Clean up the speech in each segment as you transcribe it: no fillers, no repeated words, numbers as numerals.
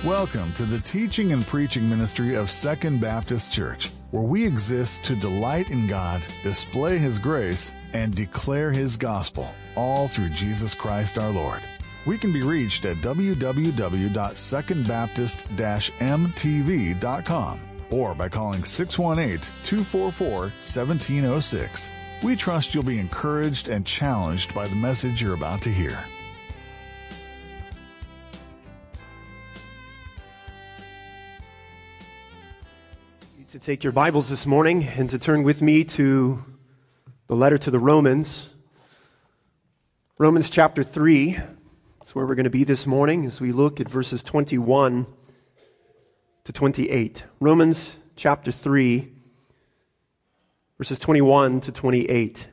Welcome to the teaching and preaching ministry of Second Baptist Church, where we exist to delight in God, display His grace, and declare His gospel, all through Jesus Christ our Lord. We can be reached at www.secondbaptist-mtv.com or by calling 618-244-1706. We trust you'll be encouraged and challenged by the message you're about to hear. To take your Bibles this morning and to turn with me to the letter to the Romans. Romans chapter 3. That's where we're going to be this morning as we look at verses 21 to 28. Romans chapter 3, verses 21 to 28.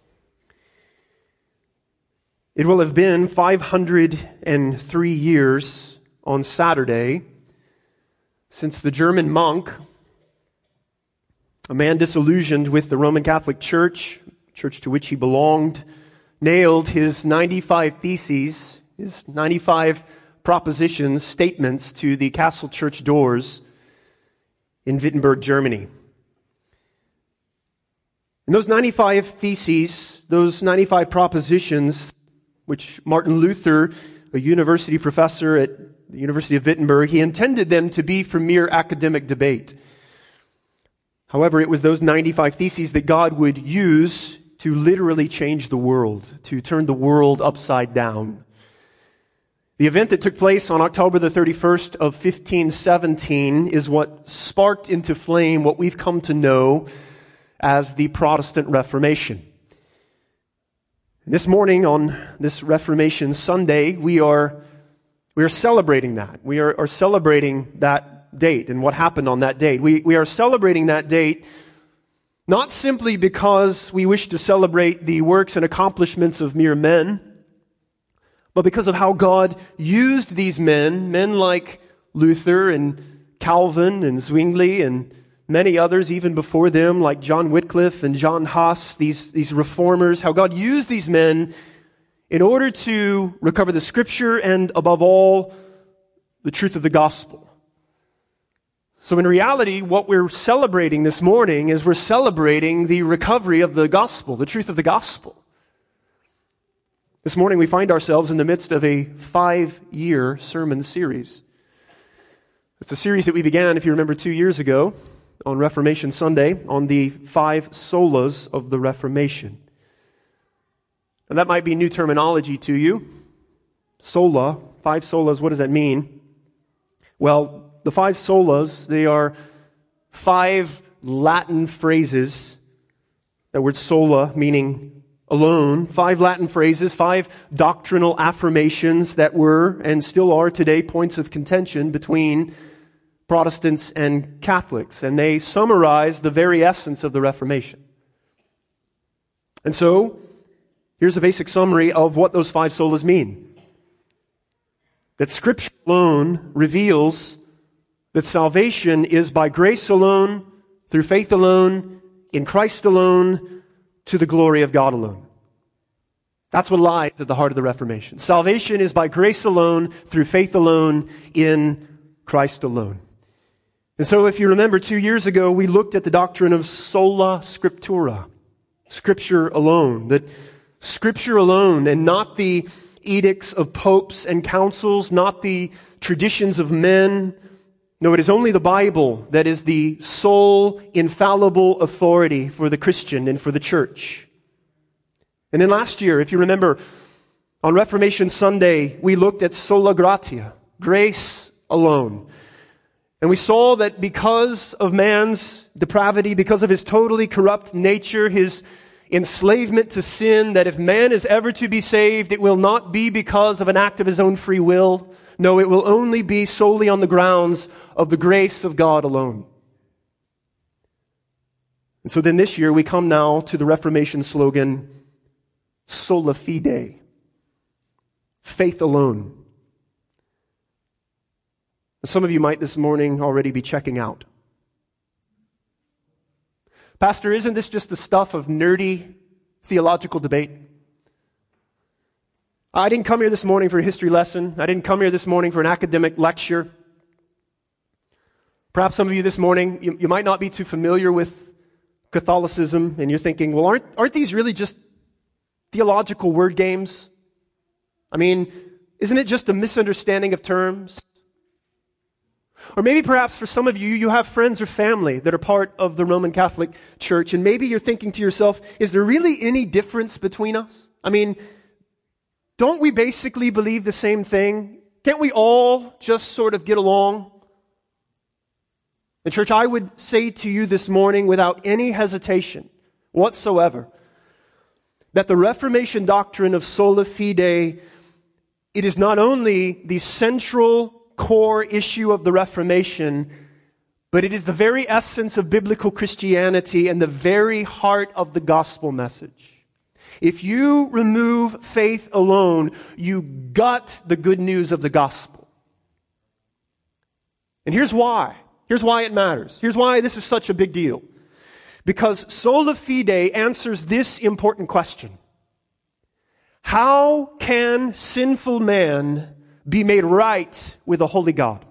It will have been 503 years on Saturday since the German monk, a man disillusioned with the Roman Catholic Church, church to which he belonged, nailed his 95 theses, his 95 propositions, statements to the castle church doors in Wittenberg, Germany. And those 95 theses, those 95 propositions, which Martin Luther, a university professor at the University of Wittenberg, he intended them to be for mere academic debate. However, it was those 95 theses that God would use to literally change the world, to turn the world upside down. The event that took place on October the 31st of 1517 is what sparked into flame what we've come to know as the Protestant Reformation. This morning on this Reformation Sunday, we are celebrating that. We are celebrating that date and what happened on that date. We are celebrating that date not simply because we wish to celebrate the works and accomplishments of mere men, but because of how God used these men like Luther and Calvin and Zwingli and many others even before them, like John Wycliffe and John Huss, these reformers, how God used these men in order to recover the Scripture and, above all, the truth of the gospel. So in reality, what we're celebrating this morning is we're celebrating the recovery of the gospel, the truth of the gospel. This morning we find ourselves in the midst of a 5-year sermon series. It's a series that we began, if you remember, 2 years ago on Reformation Sunday on the 5 solas of the Reformation. And that might be new terminology to you. Sola, 5 solas, what does that mean? Well, the 5 solas, they are 5 Latin phrases. That word sola meaning alone. 5 Latin phrases, 5 doctrinal affirmations that were and still are today points of contention between Protestants and Catholics. And they summarize the very essence of the Reformation. And so, here's a basic summary of what those 5 solas mean. That Scripture alone reveals that salvation is by grace alone, through faith alone, in Christ alone, to the glory of God alone. That's what lies at the heart of the Reformation. Salvation is by grace alone, through faith alone, in Christ alone. And so if you remember 2 years ago, we looked at the doctrine of sola scriptura, Scripture alone. That Scripture alone and not the edicts of popes and councils, not the traditions of men. No, it is only the Bible that is the sole infallible authority for the Christian and for the church. And then last year, if you remember, on Reformation Sunday, we looked at sola gratia, grace alone. And we saw that because of man's depravity, because of his totally corrupt nature, his enslavement to sin, that if man is ever to be saved, it will not be because of an act of his own free will. No, it will only be solely on the grounds of the grace of God alone. And so then this year we come now to the Reformation slogan, sola fide, faith alone. Some of you might this morning already be checking out. Pastor, isn't this just the stuff of nerdy theological debate? I didn't come here this morning for a history lesson. I didn't come here this morning for an academic lecture. Perhaps some of you this morning, you might not be too familiar with Catholicism, and you're thinking, well, aren't these really just theological word games? I mean, isn't it just a misunderstanding of terms? Or maybe perhaps for some of you, you have friends or family that are part of the Roman Catholic Church, and maybe you're thinking to yourself, is there really any difference between us? I mean, don't we basically believe the same thing? Can't we all just sort of get along? And church, I would say to you this morning without any hesitation whatsoever that the Reformation doctrine of sola fide, it is not only the central core issue of the Reformation, but it is the very essence of biblical Christianity and the very heart of the gospel message. If you remove faith alone, you gut the good news of the gospel. And here's why. Here's why it matters. Here's why this is such a big deal. Because sola fide answers this important question. How can sinful man be made right with a holy God?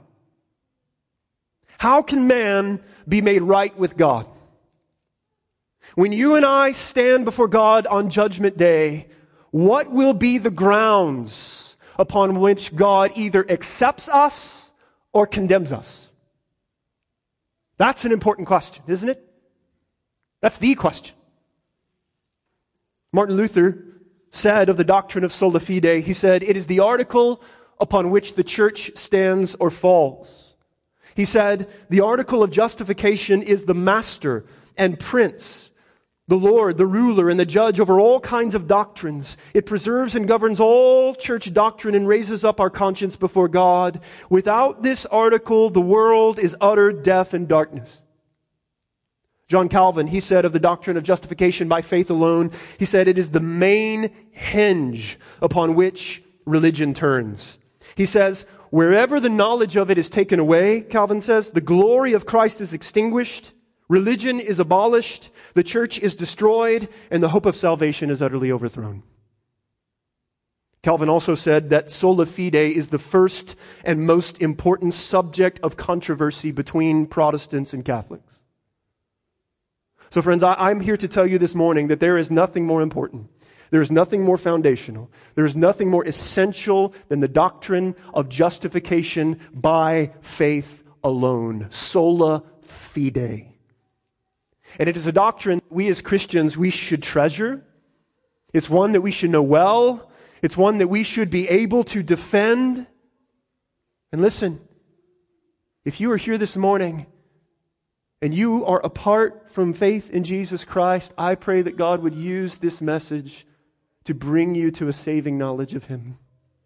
How can man be made right with God? When you and I stand before God on Judgment Day, what will be the grounds upon which God either accepts us or condemns us? That's an important question, isn't it? That's the question. Martin Luther said of the doctrine of sola fide, he said, it is the article upon which the church stands or falls. He said, the article of justification is the master and prince, the Lord, the ruler, and the judge over all kinds of doctrines. It preserves and governs all church doctrine and raises up our conscience before God. Without this article, the world is utter death and darkness. John Calvin, he said of the doctrine of justification by faith alone, he said it is the main hinge upon which religion turns. He says, wherever the knowledge of it is taken away, Calvin says, the glory of Christ is extinguished, religion is abolished, the church is destroyed, and the hope of salvation is utterly overthrown. Calvin also said that sola fide is the first and most important subject of controversy between Protestants and Catholics. So friends, I'm here to tell you this morning that there is nothing more important. There is nothing more foundational. There is nothing more essential than the doctrine of justification by faith alone. Sola fide. And it is a doctrine we as Christians, we should treasure. It's one that we should know well. It's one that we should be able to defend. And listen, if you are here this morning and you are apart from faith in Jesus Christ, I pray that God would use this message to bring you to a saving knowledge of Him.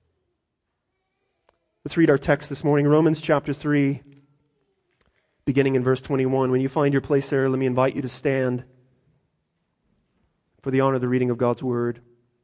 Let's read our text this morning, Romans chapter 3, beginning in verse 21. When you find your place there, let me invite you to stand for the honor of the reading of God's Word.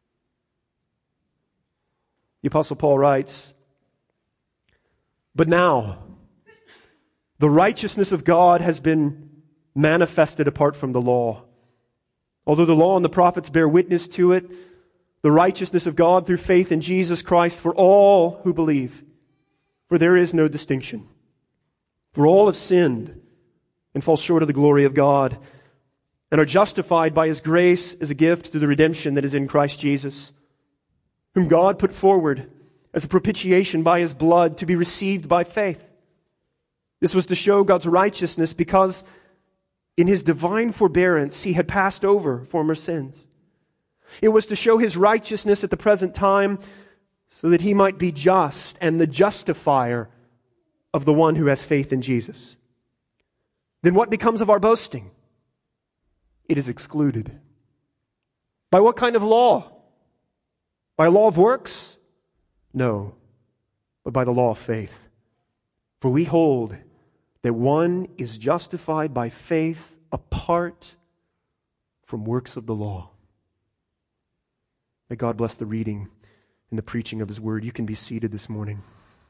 The Apostle Paul writes, "But now, the righteousness of God has been manifested apart from the law. Although the law and the prophets bear witness to it, the righteousness of God through faith in Jesus Christ for all who believe. For there is no distinction. For all have sinned and fall short of the glory of God, and are justified by His grace as a gift through the redemption that is in Christ Jesus, whom God put forward as a propitiation by His blood to be received by faith. This was to show God's righteousness because in His divine forbearance He had passed over former sins. It was to show His righteousness at the present time so that He might be just and the justifier of the one who has faith in Jesus. Then what becomes of our boasting? It is excluded. By what kind of law? By a law of works? No, but by the law of faith. For we hold that one is justified by faith apart from works of the law." May God bless the reading and the preaching of His Word. You can be seated this morning.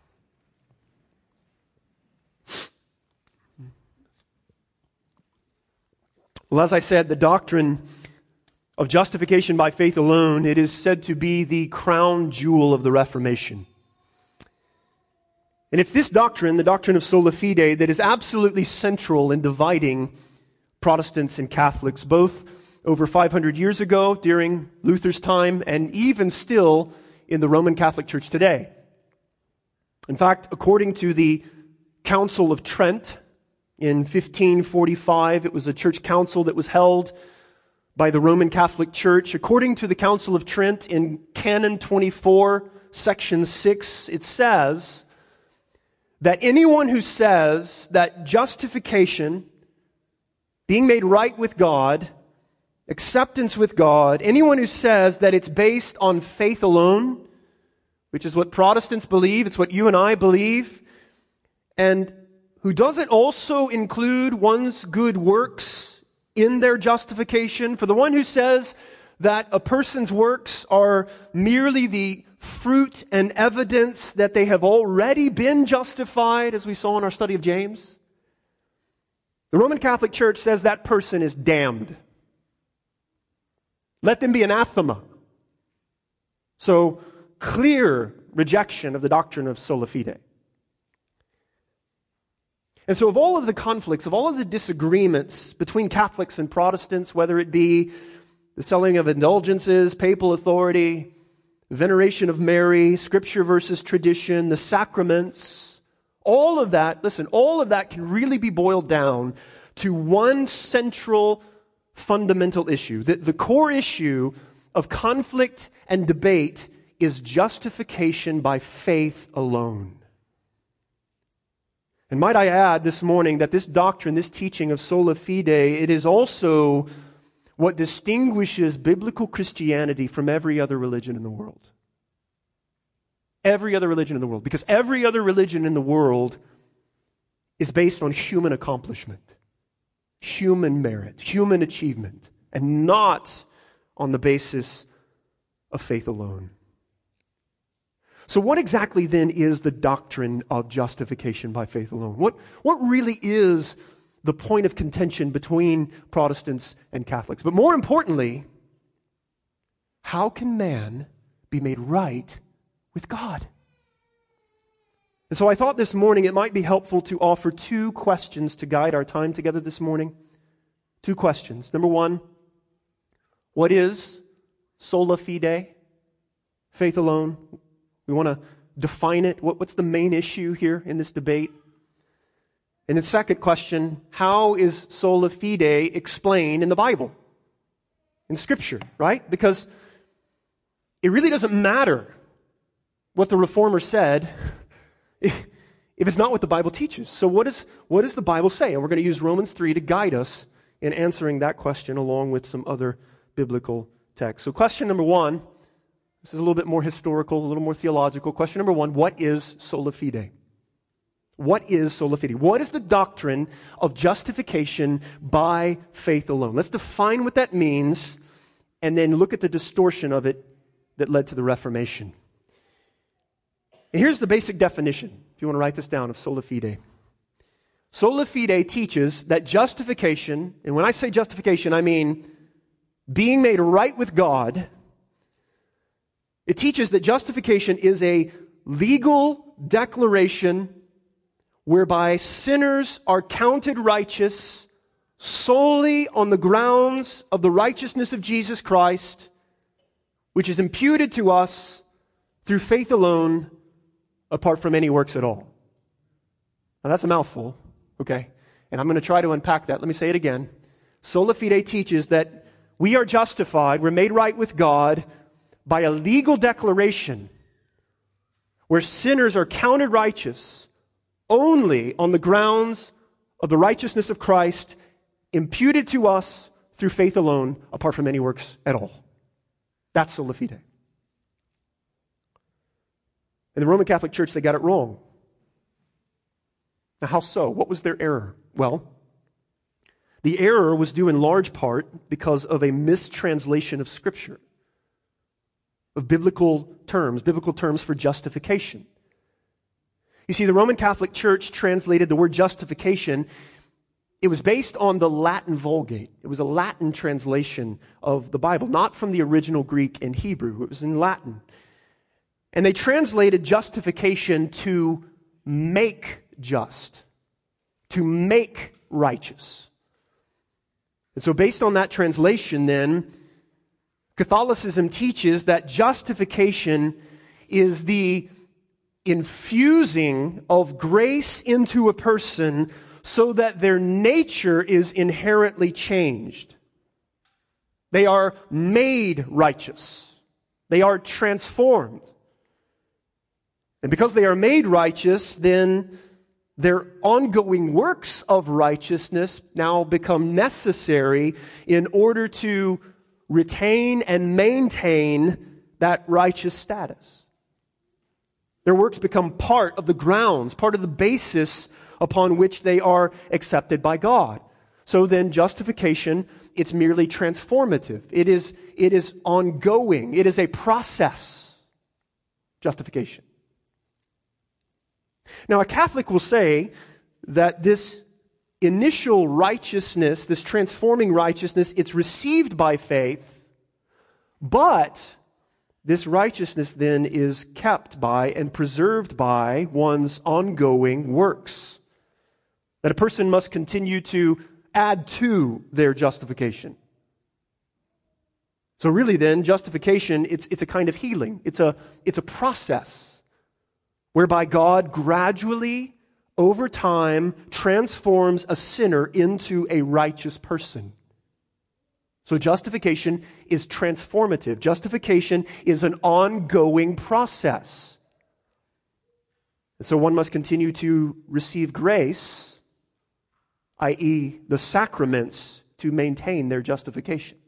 Well, as I said, the doctrine of justification by faith alone, it is said to be the crown jewel of the Reformation. And it's this doctrine, the doctrine of sola fide, that is absolutely central in dividing Protestants and Catholics, both over 500 years ago during Luther's time and even still in the Roman Catholic Church today. In fact, according to the Council of Trent in 1545, it was a church council that was held by the Roman Catholic Church. According to the Council of Trent in Canon 24, Section 6, it says that anyone who says that justification, being made right with God, acceptance with God, anyone who says that it's based on faith alone, which is what Protestants believe, it's what you and I believe, and who doesn't also include one's good works in their justification, for the one who says that a person's works are merely the fruit and evidence that they have already been justified, as we saw in our study of James, the Roman Catholic Church says that person is damned. Let them be anathema. So, clear rejection of the doctrine of sola fide. And so of all of the conflicts, of all of the disagreements between Catholics and Protestants, whether it be the selling of indulgences, papal authority, veneration of Mary, Scripture versus tradition, the sacraments, all of that, listen, all of that can really be boiled down to one central fundamental issue. The core issue of conflict and debate is justification by faith alone. And might I add this morning that this doctrine, this teaching of sola fide, it is also what distinguishes biblical Christianity from every other religion in the world. Every other religion in the world. Because every other religion in the world is based on human accomplishment, human merit, human achievement, and not on the basis of faith alone. So what exactly then is the doctrine of justification by faith alone? What really is the point of contention between Protestants and Catholics? But more importantly, how can man be made right with God? And so I thought this morning it might be helpful to offer two questions to guide our time together this morning. Two questions. Number one, what is sola fide? Faith alone. We want to define it. What's the main issue here in this debate? And the second question, how is sola fide explained in the Bible? In Scripture, right? Because it really doesn't matter what the Reformer said if it's not what the Bible teaches. So what does the Bible say? And we're going to use Romans 3 to guide us in answering that question along with some other biblical texts. So question number one, this is a little bit more historical, a little more theological. Question number one, what is sola fide? What is sola fide? What is the doctrine of justification by faith alone? Let's define what that means and then look at the distortion of it that led to the Reformation. And here's the basic definition, if you want to write this down, of sola fide. Sola fide teaches that justification, and when I say justification, I mean being made right with God. It teaches that justification is a legal declaration whereby sinners are counted righteous solely on the grounds of the righteousness of Jesus Christ, which is imputed to us through faith alone, apart from any works at all. Now that's a mouthful, okay? And I'm going to try to unpack that. Let me say it again. Sola fide teaches that we are justified, we're made right with God by a legal declaration where sinners are counted righteous only on the grounds of the righteousness of Christ imputed to us through faith alone, apart from any works at all. That's sola fide. In the Roman Catholic Church, they got it wrong. Now, how so? What was their error? Well, the error was due in large part because of a mistranslation of Scripture, of biblical terms for justification. You see, the Roman Catholic Church translated the word justification. It was based on the Latin Vulgate. It was a Latin translation of the Bible, not from the original Greek and Hebrew. It was in Latin. And they translated justification to make just, to make righteous. And so based on that translation then, Catholicism teaches that justification is the infusing of grace into a person so that their nature is inherently changed. They are made righteous. They are transformed. And because they are made righteous, then their ongoing works of righteousness now become necessary in order to retain and maintain that righteous status. Their works become part of the grounds, part of the basis upon which they are accepted by God. So then justification, it's merely transformative. It is ongoing. It is a process. Justification. Now, a Catholic will say that this initial righteousness, this transforming righteousness, it's received by faith, but this righteousness then is kept by and preserved by one's ongoing works. That a person must continue to add to their justification. So really then, justification, it's a kind of healing. It's a process whereby God gradually, over time, transforms a sinner into a righteous person. So justification is transformative. Justification is an ongoing process. And so one must continue to receive grace, i.e., the sacraments, to maintain their justification.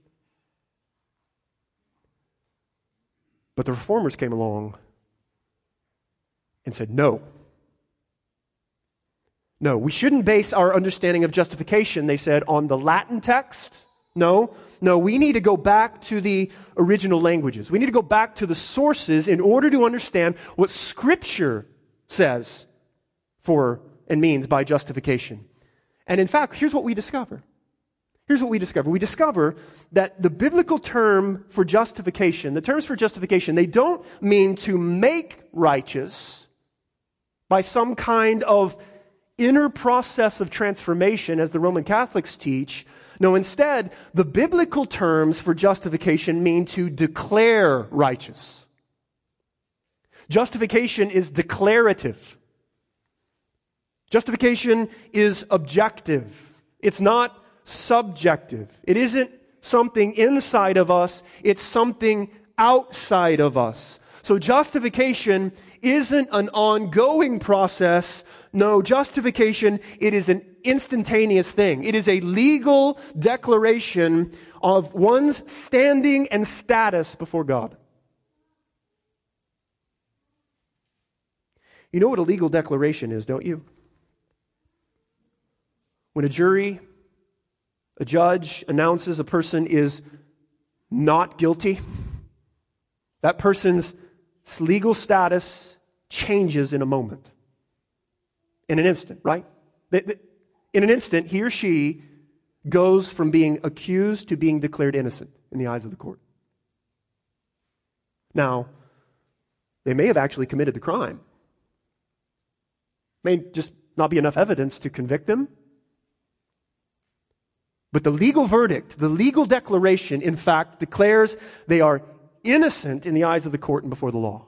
But the Reformers came along and said, no. No, we shouldn't base our understanding of justification, they said, on the Latin text. No, we need to go back to the original languages. We need to go back to the sources in order to understand what Scripture says for and means by justification. And in fact, here's what we discover. We discover that the biblical term for justification, the terms for justification, they don't mean to make righteous by some kind of inner process of transformation, as the Roman Catholics teach. No, instead, the biblical terms for justification mean to declare righteous. Justification is declarative. Justification is objective. It's not subjective. It isn't something inside of us, it's something outside of us. So justification isn't an ongoing process. No, justification, it is an instantaneous thing. It is a legal declaration of one's standing and status before God. You know what a legal declaration is, don't you? When a jury, a judge announces a person is not guilty, that person's legal status changes in a moment. In an instant, right? In an instant, he or she goes from being accused to being declared innocent in the eyes of the court. Now, they may have actually committed the crime. May just not be enough evidence to convict them. But the legal verdict, the legal declaration, in fact, declares they are innocent in the eyes of the court and before the law.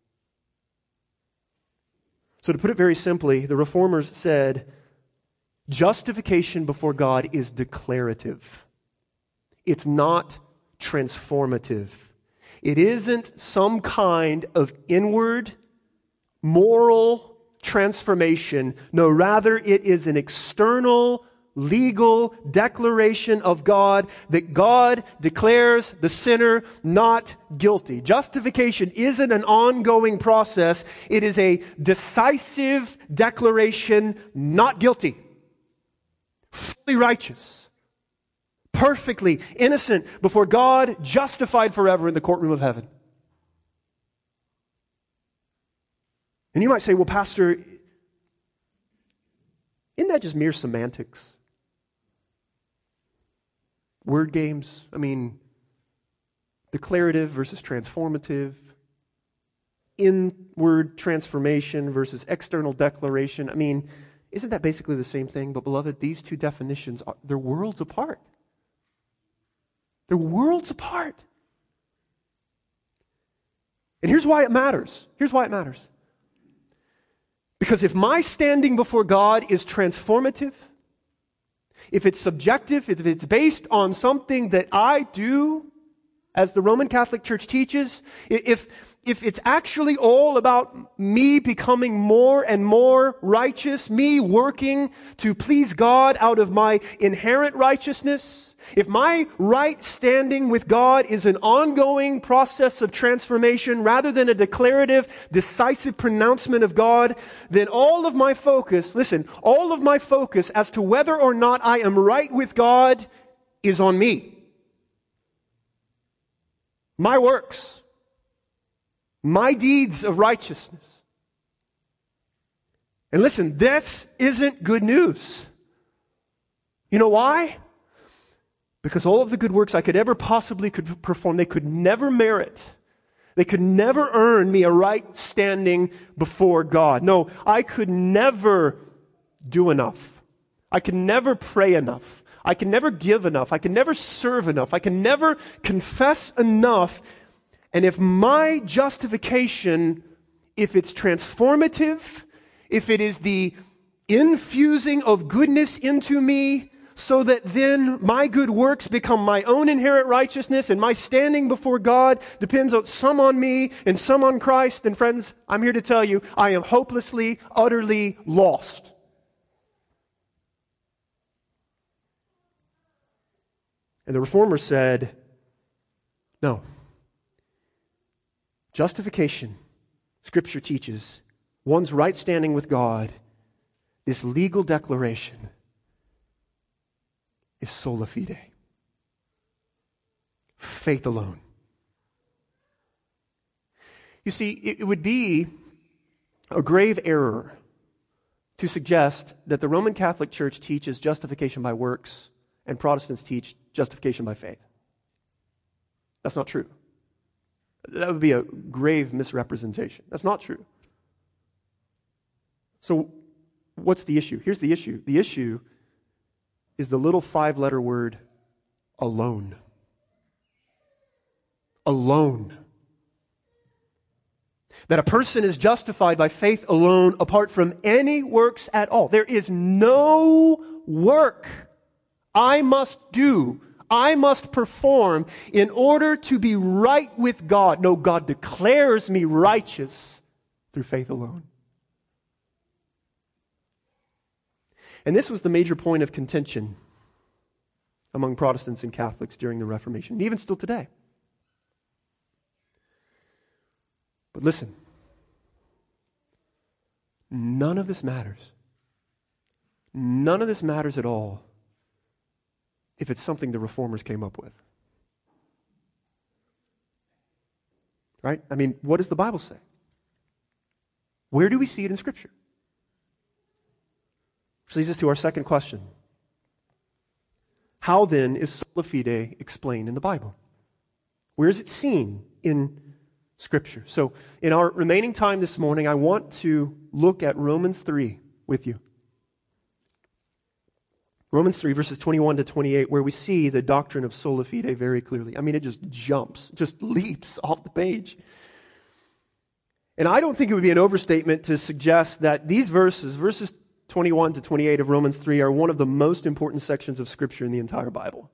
So to put it very simply, the Reformers said, justification before God is declarative. It's not transformative. It isn't some kind of inward, moral transformation. No, rather it is an external, legal declaration of God that God declares the sinner not guilty. Justification isn't an ongoing process. It is a decisive declaration, not guilty, fully righteous, perfectly innocent before God, justified forever in the courtroom of heaven. And you might say, well, Pastor, isn't that just mere semantics? Word games? I mean, declarative versus transformative. inward transformation versus external declaration. I mean, isn't that basically the same thing? But beloved, these two definitions, they're worlds apart. They're worlds apart. And here's why it matters. Here's why it matters. Because if my standing before God is transformative, if it's subjective, if it's based on something that I do, as the Roman Catholic Church teaches, if it's actually all about me becoming more and more righteous, me working to please God out of my inherent righteousness, if my right standing with God is an ongoing process of transformation rather than a declarative, decisive pronouncement of God, then all of my focus as to whether or not I am right with God is on me. My works, my deeds of righteousness. And listen, this isn't good news. You know why? Because all of the good works I could ever possibly perform, they could never merit. They could never earn me a right standing before God. No, I could never do enough. I could never pray enough. I can never give enough. I can never serve enough. I can never confess enough. And if my justification, if it's transformative, if it is the infusing of goodness into me, so that then my good works become my own inherent righteousness and my standing before God depends on some on me and some on Christ, then friends, I'm here to tell you, I am hopelessly, utterly lost. And the Reformer said, no. Justification, Scripture teaches, one's right standing with God, this legal declaration, is sola fide. Faith alone. You see, it would be a grave error to suggest that the Roman Catholic Church teaches justification by works and Protestants teach justification by faith. That's not true. That would be a grave misrepresentation. That's not true. So, what's the issue? Here's the issue. The issue is the little 5-letter word, alone. Alone. That a person is justified by faith alone apart from any works at all. There is no work I must do, I must perform in order to be right with God. No, God declares me righteous through faith alone. And this was the major point of contention among Protestants and Catholics during the Reformation, and even still today. But listen, none of this matters. None of this matters at all if it's something the Reformers came up with. Right? I mean, what does the Bible say? Where do we see it in Scripture? Which leads us to our second question. How then is sola fide explained in the Bible? Where is it seen in Scripture? So, in our remaining time this morning, I want to look at Romans 3 with you. Romans 3, verses 21 to 28, where we see the doctrine of sola fide very clearly. I mean, it just jumps, just leaps off the page. And I don't think it would be an overstatement to suggest that these verses 21 to 28 of Romans 3, are one of the most important sections of Scripture in the entire Bible.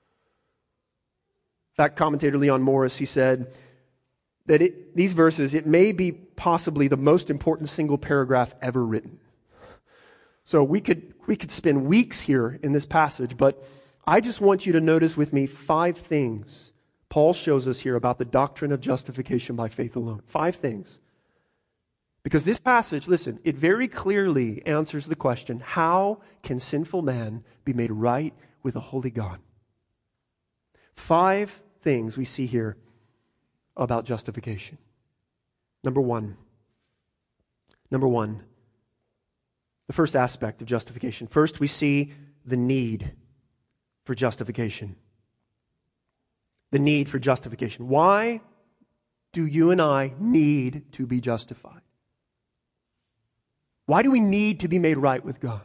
In fact, commentator Leon Morris, he said that these verses, it may be possibly the most important single paragraph ever written. So we could spend weeks here in this passage, but I just want you to notice with me 5 things Paul shows us here about the doctrine of justification by faith alone. 5 things. Because this passage, listen, it very clearly answers the question, how can sinful man be made right with a holy God? 5 things we see here about justification. Number one, the first aspect of justification. First, we see the need for justification. The need for justification. Why do you and I need to be justified? Why do we need to be made right with God?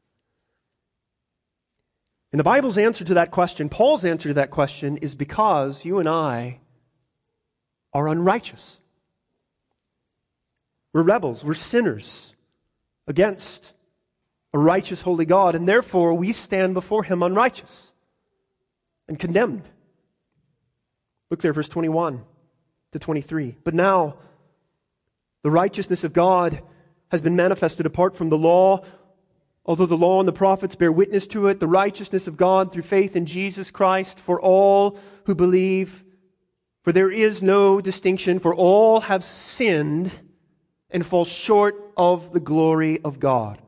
And the Bible's answer to that question, Paul's answer to that question, is because you and I are unrighteous. We're rebels. We're sinners against a righteous, holy God, and therefore we stand before Him unrighteous and condemned. Look there, verse 21 to 23. But now, the righteousness of God has been manifested apart from the law. Although the law and the prophets bear witness to it, the righteousness of God through faith in Jesus Christ for all who believe. For there is no distinction, for all have sinned and fall short of the glory of God.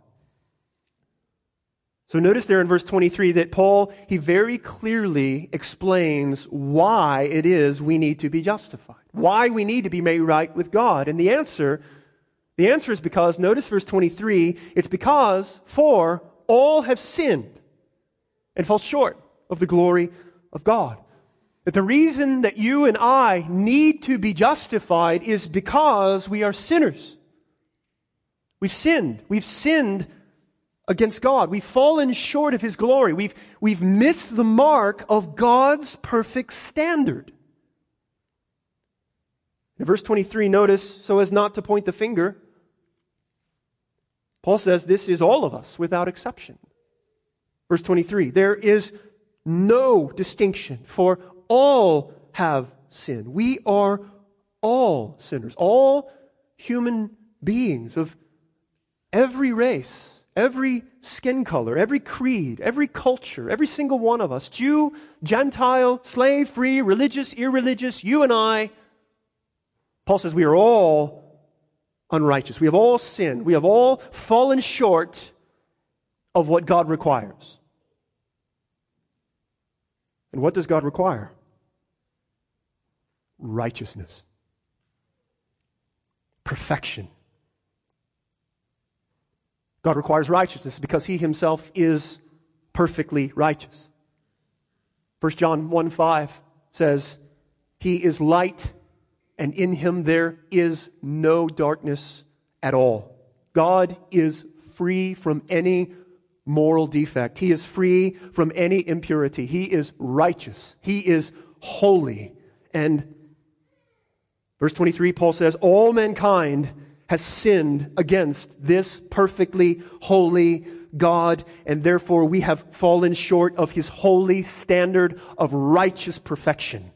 So notice there in verse 23 that Paul, he very clearly explains why it is we need to be justified. Why we need to be made right with God. And the answer is because, notice verse 23, it's because, for all have sinned and fall short of the glory of God. That the reason that you and I need to be justified is because we are sinners. We've sinned. We've sinned against God. We've fallen short of His glory. We've missed the mark of God's perfect standard. In verse 23, notice, so as not to point the finger, Paul says this is all of us without exception. Verse 23, there is no distinction, for all have sinned. We are all sinners, all human beings of every race, every skin color, every creed, every culture, every single one of us, Jew, Gentile, slave, free, religious, irreligious, you and I. Paul says we are all unrighteous. We have all sinned. We have all fallen short of what God requires. And what does God require? Righteousness. Perfection. God requires righteousness because He Himself is perfectly righteous. 1 John 1:5 says, He is light, and in Him there is no darkness at all. God is free from any moral defect. He is free from any impurity. He is righteous. He is holy. And verse 23, Paul says, all mankind has sinned against this perfectly holy God, and therefore we have fallen short of His holy standard of righteous perfection.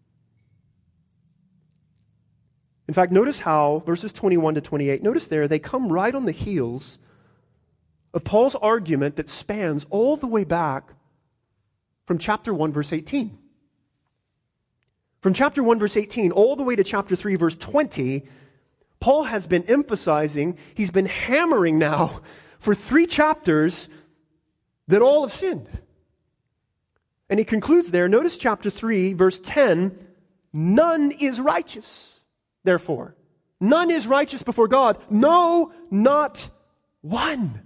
In fact, notice how verses 21 to 28, notice there, they come right on the heels of Paul's argument that spans all the way back from chapter 1, verse 18. From chapter 1, verse 18, all the way to chapter 3, verse 20, Paul has been emphasizing, he's been hammering now for 3 chapters that all have sinned. And he concludes there, notice chapter 3, verse 10, none is righteous. Therefore, none is righteous before God. No, not one.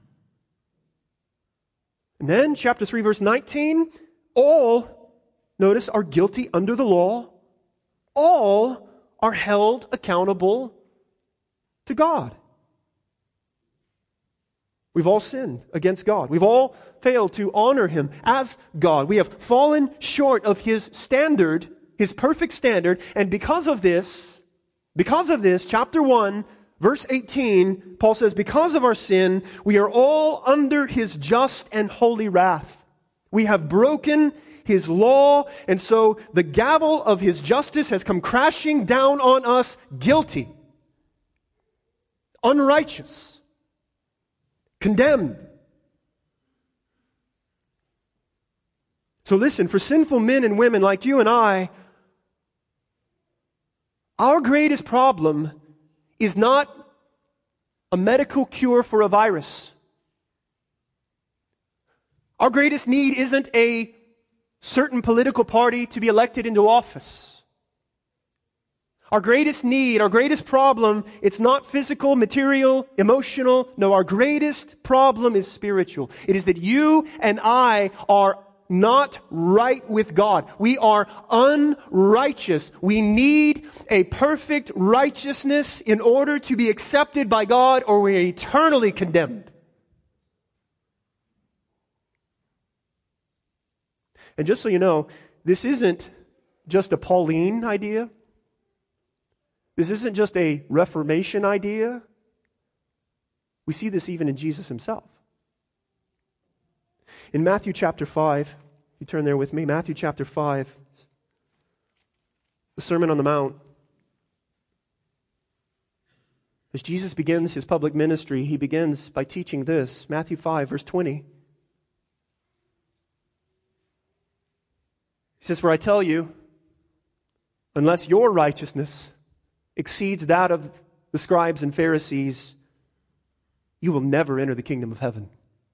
And then chapter 3, verse 19, all, notice, are guilty under the law. All are held accountable to God. We've all sinned against God. We've all failed to honor Him as God. We have fallen short of His standard, His perfect standard, and because of this, chapter 1, verse 18, Paul says, because of our sin, we are all under His just and holy wrath. We have broken His law, and so the gavel of His justice has come crashing down on us, guilty, unrighteous, condemned. So listen, for sinful men and women like you and I, our greatest problem is not a medical cure for a virus. Our greatest need isn't a certain political party to be elected into office. Our greatest need, our greatest problem, it's not physical, material, emotional. No, our greatest problem is spiritual. It is that you and I are not right with God. We are unrighteous. We need a perfect righteousness in order to be accepted by God, or we are eternally condemned. And just so you know, this isn't just a Pauline idea. This isn't just a Reformation idea. We see this even in Jesus himself. In Matthew chapter 5, you turn there with me, Matthew chapter 5, the Sermon on the Mount. As Jesus begins his public ministry, he begins by teaching this, Matthew 5, verse 20. He says, "For I tell you, unless your righteousness exceeds that of the scribes and Pharisees, you will never enter the kingdom of heaven."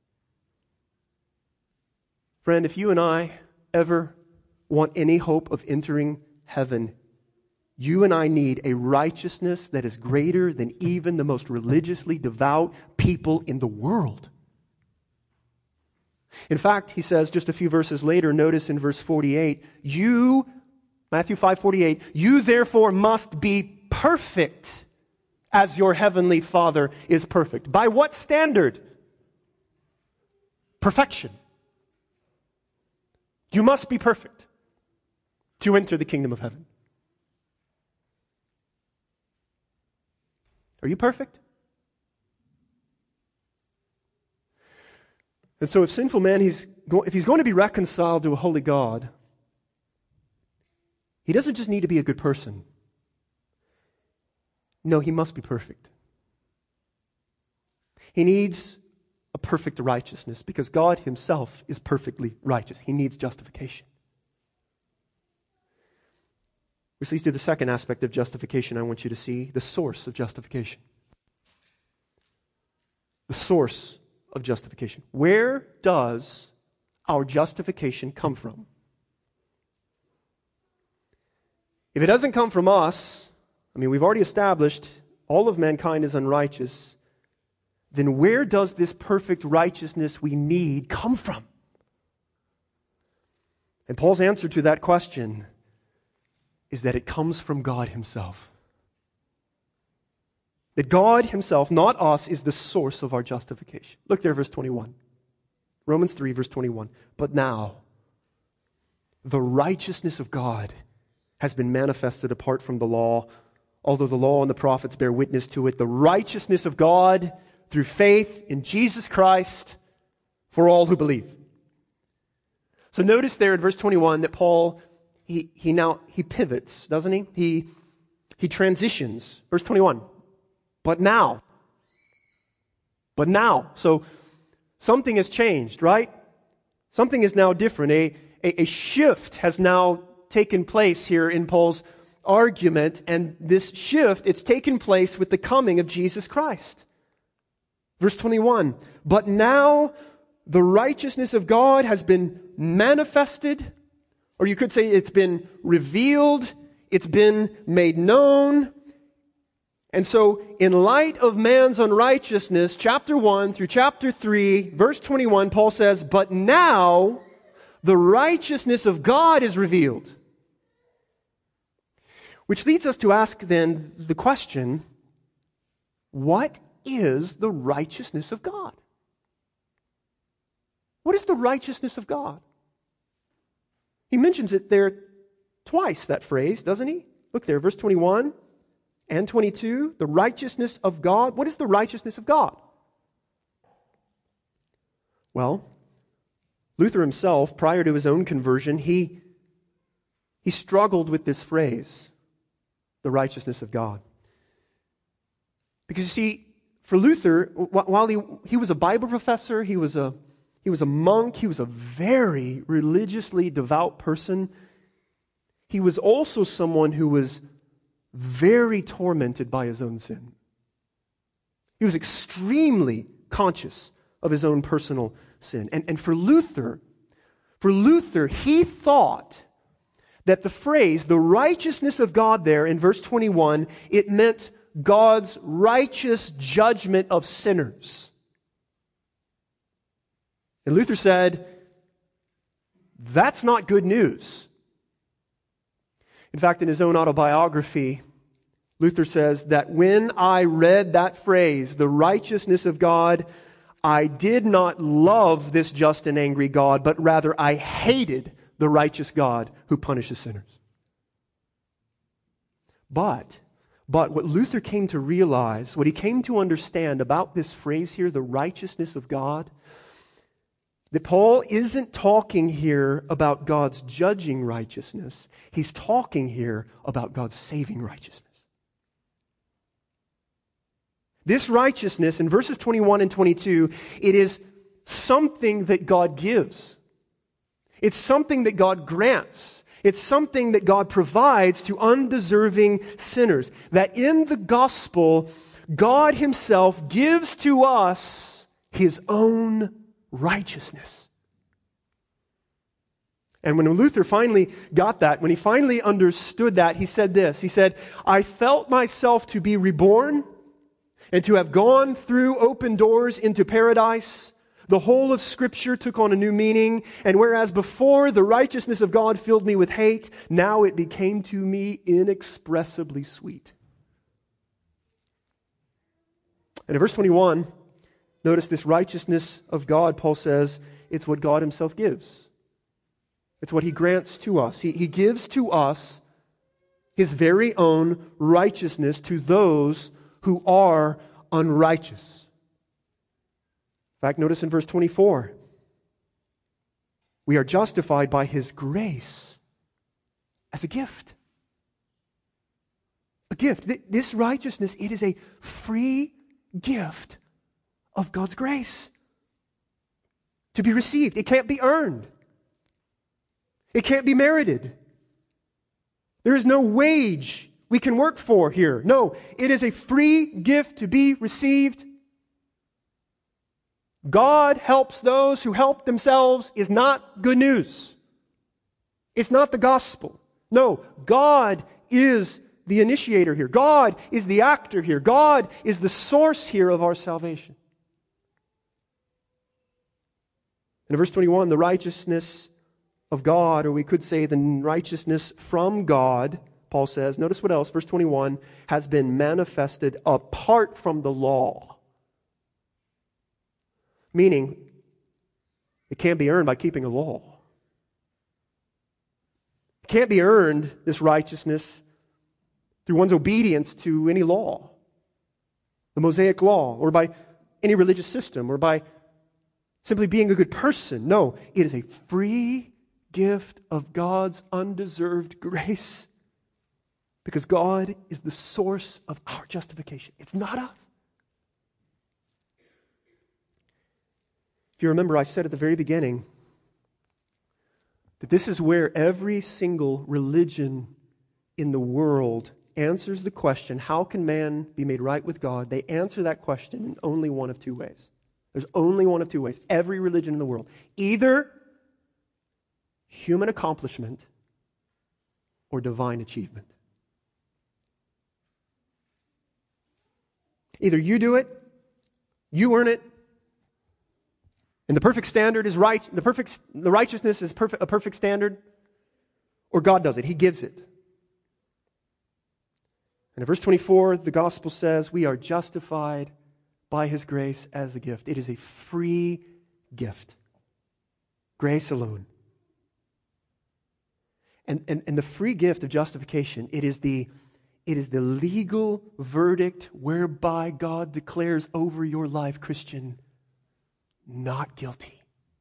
Friend, if you and I ever want any hope of entering heaven, you and I need a righteousness that is greater than even the most religiously devout people in the world. In fact, he says just a few verses later, notice in verse 48, Matthew 5:48, "You therefore must be perfect as your heavenly Father is perfect." By what standard? Perfection. You must be perfect to enter the kingdom of heaven. Are you perfect? And so if sinful man, if he's going to be reconciled to a holy God, he doesn't just need to be a good person. No, he must be perfect. He needs a perfect righteousness because God himself is perfectly righteous. He needs justification. Which leads to the second aspect of justification I want you to see, the source of justification. The source of justification. Where does our justification come from? If it doesn't come from us, we've already established all of mankind is unrighteous, then where does this perfect righteousness we need come from? And Paul's answer to that question is that it comes from God himself. That God himself, not us, is the source of our justification. Look there, verse 21. Romans 3, verse 21. "But now, the righteousness of God has been manifested apart from the law, although the law and the prophets bear witness to it, the righteousness of God through faith in Jesus Christ for all who believe." So notice there in verse 21 that Paul, he pivots, doesn't he? He transitions. Verse 21. But now. So something has changed, right? Something is now different. A shift has now taken place here in Paul's argument, and this shift, it's taken place with the coming of Jesus Christ. Verse 21, "But now the righteousness of God has been manifested," or you could say it's been revealed, it's been made known. And so, in light of man's unrighteousness, chapter 1 through chapter 3, verse 21, Paul says, "But now the righteousness of God is revealed." Which leads us to ask then the question, what is the righteousness of God? What is the righteousness of God? He mentions it there twice, that phrase, doesn't he? Look there, verse 21 and 22, the righteousness of God. What is the righteousness of God? Well, Luther himself, prior to his own conversion, he struggled with this phrase, the righteousness of God. Because you see, for Luther, while he was a Bible professor, he was a monk, he was a very religiously devout person, he was also someone who was very tormented by his own sin. He was extremely conscious of his own personal sin. And for Luther, he thought that the phrase, the righteousness of God there in verse 21, it meant God's righteous judgment of sinners. And Luther said, That's not good news. In fact, in his own autobiography, Luther says that when I read that phrase, the righteousness of God, I did not love this just and angry God, but rather I hated the righteous God who punishes sinners. But what Luther came to realize, what he came to understand about this phrase here, the righteousness of God, that Paul isn't talking here about God's judging righteousness. He's talking here about God's saving righteousness. This righteousness, in verses 21 and 22, it is something that God gives. It's something that God grants. It's something that God provides to undeserving sinners. That in the gospel, God Himself gives to us His own righteousness. And when Luther finally got that, when he finally understood that, he said this. He said, I felt myself to be reborn and to have gone through open doors into paradise. The whole of Scripture took on a new meaning, and whereas before the righteousness of God filled me with hate, now it became to me inexpressibly sweet. And in verse 21, notice this righteousness of God, Paul says, it's what God Himself gives. It's what He grants to us. He gives to us His very own righteousness to those who are unrighteous. In fact, notice in verse 24, we are justified by His grace as a gift. A gift. This righteousness, it is a free gift of God's grace to be received. It can't be earned. It can't be merited. There is no wage we can work for here. No, it is a free gift to be received. God helps those who help themselves is not good news. It's not the gospel. No, God is the initiator here. God is the actor here. God is the source here of our salvation. In verse 21, the righteousness of God, or we could say the righteousness from God, Paul says, notice what else, verse 21, has been manifested apart from the law. Meaning, it can't be earned by keeping a law. It can't be earned, this righteousness, through one's obedience to any law, the Mosaic law, or by any religious system, or by simply being a good person. No, it is a free gift of God's undeserved grace because God is the source of our justification. It's not us. If you remember, I said at the very beginning that this is where every single religion in the world answers the question, how can man be made right with God? They answer that question in only one of two ways. There's only one of two ways. Every religion in the world. Either human accomplishment or divine achievement. Either you do it, you earn it, and the perfect standard is right, the righteousness is a perfect standard, or God does it. He gives it. And in verse 24, the gospel says we are justified by His grace as a gift. It is a free gift. Grace alone. And the free gift of justification, it is the legal verdict whereby God declares over your life, Christian, not guilty.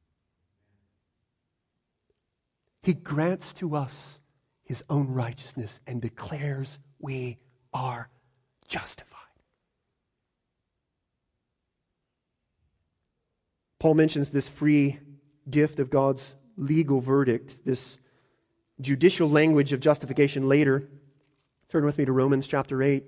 He grants to us His own righteousness and declares we are justified. Paul mentions this free gift of God's legal verdict, this judicial language of justification later. Turn with me to Romans chapter 8,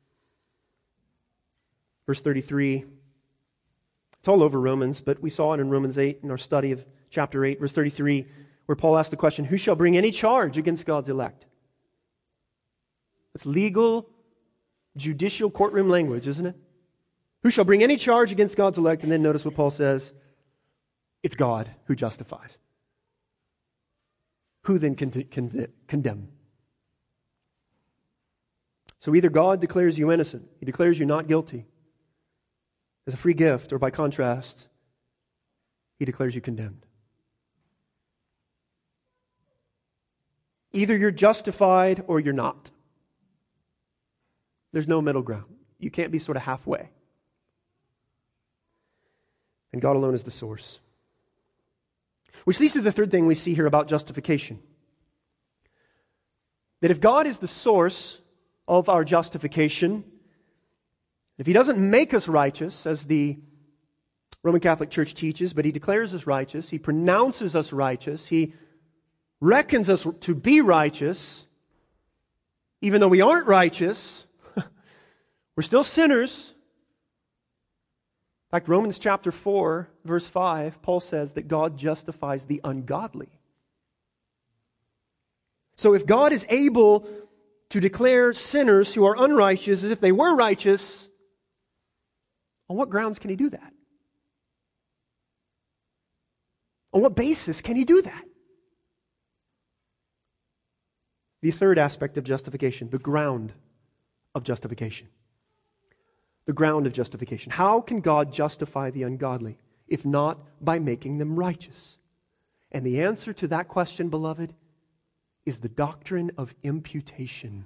verse 33. It's all over Romans, but we saw it in Romans 8 in our study of chapter 8, verse 33, where Paul asked the question, who shall bring any charge against God's elect? It's legal, judicial courtroom language, isn't it? Who shall bring any charge against God's elect? And then notice what Paul says. It's God who justifies. who then can condemn? So either God declares you innocent, He declares you not guilty as a free gift, or by contrast, He declares you condemned. Either you're justified or you're not. There's no middle ground. You can't be sort of halfway. And God alone is the source. Which leads to the third thing we see here about justification. That if God is the source of our justification, if He doesn't make us righteous, as the Roman Catholic Church teaches, but He declares us righteous, He pronounces us righteous, He reckons us to be righteous, even though we aren't righteous, we're still sinners. In fact, Romans chapter 4, verse 5, Paul says that God justifies the ungodly. So if God is able to declare sinners who are unrighteous as if they were righteous, on what grounds can He do that? On what basis can He do that? The third aspect of justification, the ground of justification. The ground of justification. How can God justify the ungodly, if not by making them righteous? And the answer to that question, beloved, is the doctrine of imputation.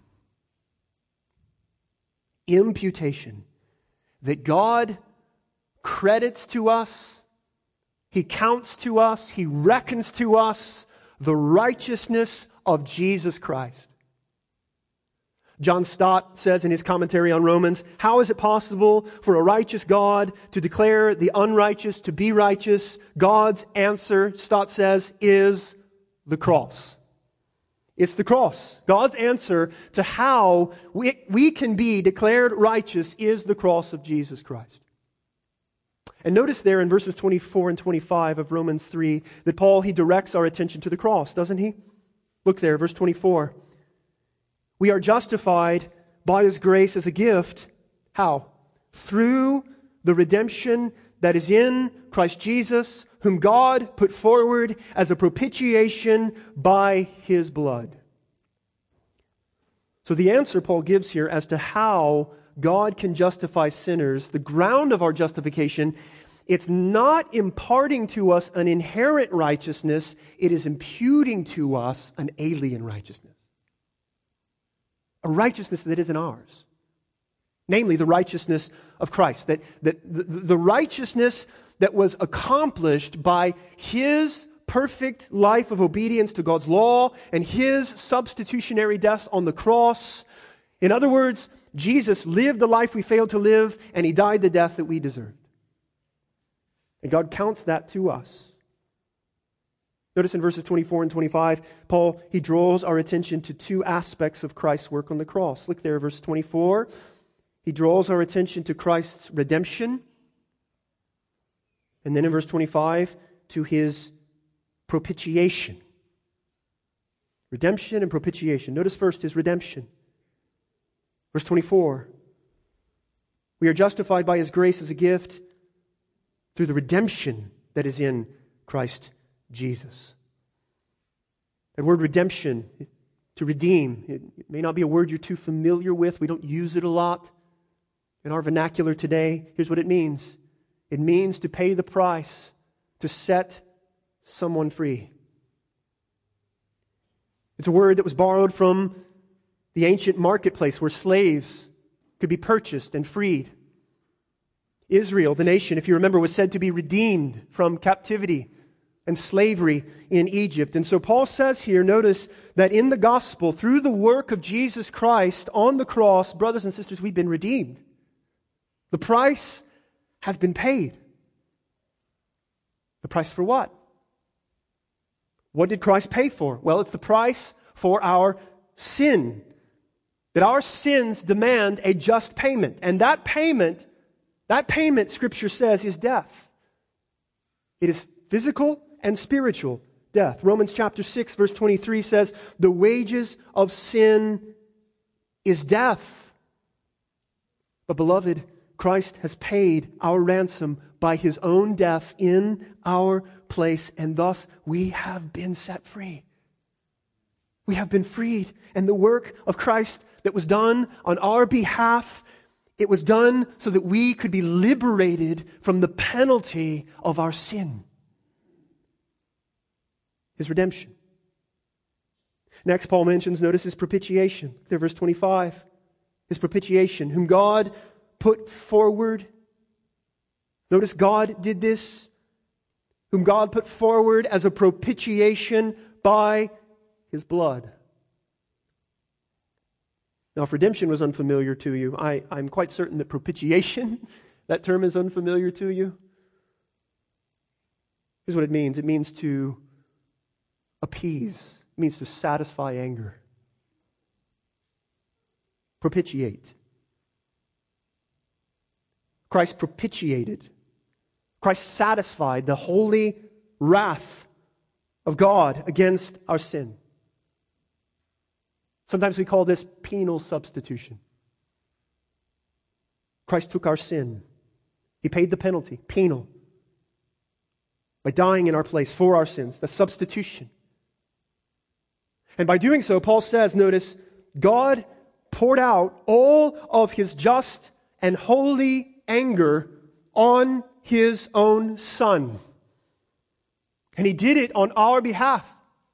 Imputation. That God credits to us, He counts to us, He reckons to us the righteousness of Jesus Christ. John Stott says in his commentary on Romans, how is it possible for a righteous God to declare the unrighteous to be righteous? God's answer, Stott says, is the cross. It's the cross. God's answer to how we can be declared righteous is the cross of Jesus Christ. And notice there in verses 24 and 25 of Romans 3 that Paul, he directs our attention to the cross, doesn't he? Look there, verse 24. We are justified by His grace as a gift. How? Through the redemption that is in Christ Jesus, whom God put forward as a propitiation by His blood. So the answer Paul gives here as to how God can justify sinners, the ground of our justification, it's not imparting to us an inherent righteousness, it is imputing to us an alien righteousness. A righteousness that isn't ours. Namely, the righteousness of Christ. The righteousness that was accomplished by His perfect life of obedience to God's law and His substitutionary death on the cross. In other words, Jesus lived the life we failed to live, and He died the death that we deserved. And God counts that to us. Notice in verses 24 and 25, Paul, he draws our attention to two aspects of Christ's work on the cross. Look there, verse 24. He draws our attention to Christ's redemption. And then in verse 25, to His propitiation. Redemption and propitiation. Notice first His redemption. Verse 24. We are justified by His grace as a gift through the redemption that is in Christ Jesus. That word redemption, to redeem, it may not be a word you're too familiar with. We don't use it a lot in our vernacular today. Here's what it means. It means to pay the price, to set someone free. It's a word that was borrowed from the ancient marketplace where slaves could be purchased and freed. Israel, the nation, if you remember, was said to be redeemed from captivity and slavery in Egypt. And so Paul says here, notice that in the gospel, through the work of Jesus Christ on the cross, brothers and sisters, we've been redeemed. The price has been paid. The price for what? What did Christ pay for? Well, it's the price for our sin. That our sins demand a just payment. And that payment, Scripture says, is death. It is physical and spiritual death. Romans chapter 6, verse 23 says, the wages of sin is death. But beloved, Christ has paid our ransom by His own death in our place, and thus we have been set free. We have been freed. And the work of Christ that was done on our behalf, it was done so that we could be liberated from the penalty of our sin. His redemption. Next, Paul mentions, notice his propitiation. There, verse 25. His propitiation, whom God put forward. Notice God did this. Whom God put forward as a propitiation by His blood. Now, if redemption was unfamiliar to you, I'm quite certain that propitiation, that term is unfamiliar to you. Here's what it means. It means to appease. It means to satisfy anger. Propitiate. Christ propitiated. Christ satisfied the holy wrath of God against our sin. Sometimes we call this penal substitution. Christ took our sin. He paid the penalty, penal, by dying in our place for our sins, the substitution. And by doing so, Paul says, notice, God poured out all of His just and holy anger on His own Son. And He did it on our behalf.